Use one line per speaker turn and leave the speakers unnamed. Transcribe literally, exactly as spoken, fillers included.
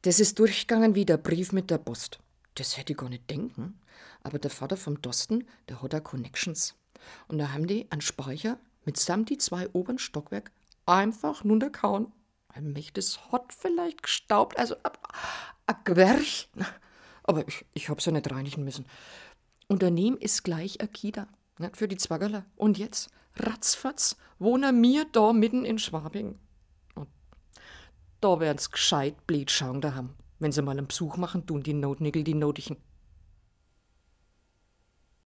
Das ist durchgegangen wie der Brief mit der Post. Das hätte ich gar nicht denken. Aber der Vater vom Dosten, der hat da Connections. Und da haben die einen Speicher mitsamt die zwei oberen Stockwerk einfach runtergehauen. Ein mächtiges hat vielleicht gestaubt, also ein Gwerch. Aber ich, ich hab's ja nicht reinigen müssen. Und daneben ist gleich ein Kita, ne, für die Zwaggerler. Und jetzt, ratzfatz, wohnen wir da mitten in Schwabing. Und da werden's gescheit blöd schauen daheim. Wenn sie mal einen Besuch machen, tun die Notnickel die Notichen.